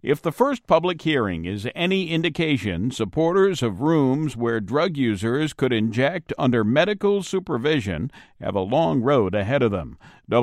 If the first public hearing is any indication, supporters of rooms where drug users could inject under medical supervision have a long road ahead of them.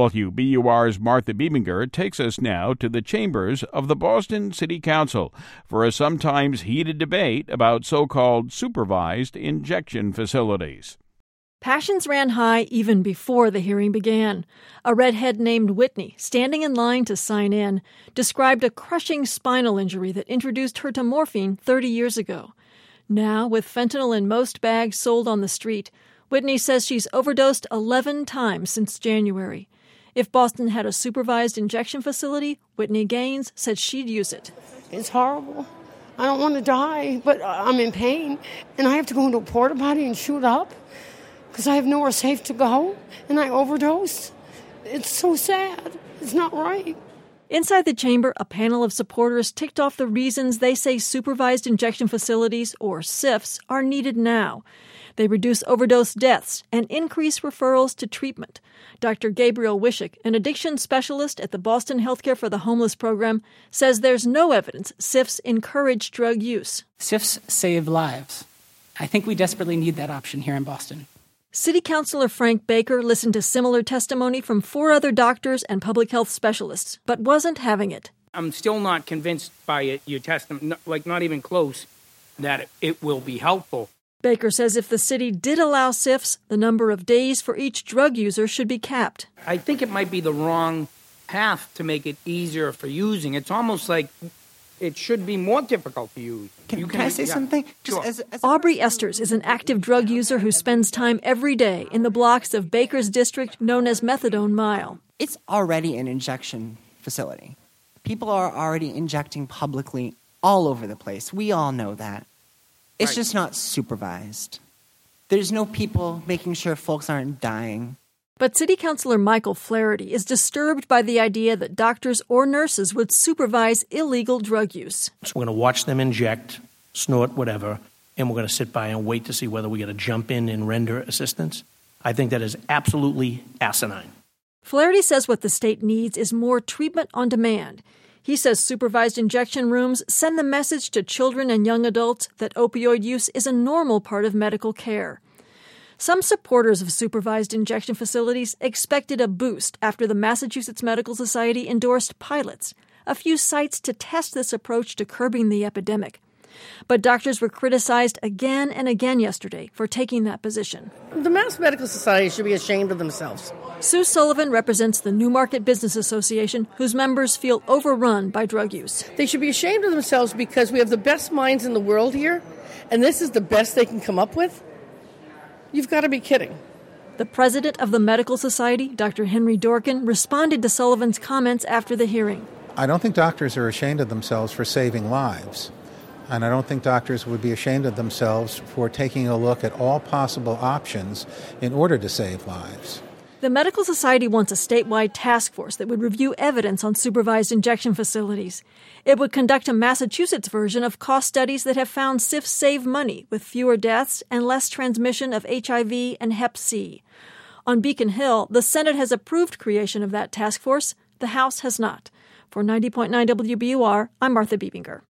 WBUR's Martha Biebinger takes us now to the chambers of the Boston City Council for a sometimes heated debate about so-called supervised injection facilities. Passions ran high even before the hearing began. A redhead named Whitney, standing in line to sign in, described a crushing spinal injury that introduced her to morphine 30 years ago. Now, with fentanyl in most bags sold on the street, Whitney says she's overdosed 11 times since January. If Boston had a supervised injection facility, Whitney Gaines said she'd use it. It's horrible. I don't want to die, but I'm in pain, and I have to go into a porta potty and shoot up because I have nowhere safe to go, and I overdosed. It's so sad. It's not right. Inside the chamber, a panel of supporters ticked off the reasons they say supervised injection facilities, or SIFs, are needed now. They reduce overdose deaths and increase referrals to treatment. Dr. Gabriel Wishick, an addiction specialist at the Boston Healthcare for the Homeless program, says there's no evidence SIFs encourage drug use. SIFs save lives. I think we desperately need that option here in Boston. City Councilor Frank Baker listened to similar testimony from 4 other doctors and public health specialists, but wasn't having it. I'm still not convinced by your testimony, not even close, that it will be helpful. Baker says if the city did allow SIFs, the number of days for each drug user should be capped. I think it might be the wrong path to make it easier for using. It's almost like it should be more difficult to use. Can I say something? Sure. Aubrey Esters is an active drug user who spends time every day in the blocks of Baker's district known as Methadone Mile. It's already an injection facility. People are already injecting publicly all over the place. We all know that. It's just not supervised. There's no people making sure folks aren't dying. But City Councilor Michael Flaherty is disturbed by the idea that doctors or nurses would supervise illegal drug use. So we're going to watch them inject, snort, whatever, and we're going to sit by and wait to see whether we're going to jump in and render assistance. I think that is absolutely asinine. Flaherty says what the state needs is more treatment on demand. He says supervised injection rooms send the message to children and young adults that opioid use is a normal part of medical care. Some supporters of supervised injection facilities expected a boost after the Massachusetts Medical Society endorsed pilots, a few sites to test this approach to curbing the epidemic. But doctors were criticized again and again yesterday for taking that position. The Mass Medical Society should be ashamed of themselves. Sue Sullivan represents the Newmarket Business Association, whose members feel overrun by drug use. They should be ashamed of themselves because we have the best minds in the world here, and this is the best they can come up with? You've got to be kidding. The president of the Medical Society, Dr. Henry Dorkin, responded to Sullivan's comments after the hearing. I don't think doctors are ashamed of themselves for saving lives. And I don't think doctors would be ashamed of themselves for taking a look at all possible options in order to save lives. The Medical Society wants a statewide task force that would review evidence on supervised injection facilities. It would conduct a Massachusetts version of cost studies that have found SIFs save money with fewer deaths and less transmission of HIV and Hep C. On Beacon Hill, the Senate has approved creation of that task force. The House has not. For 90.9 WBUR, I'm Martha Biebinger.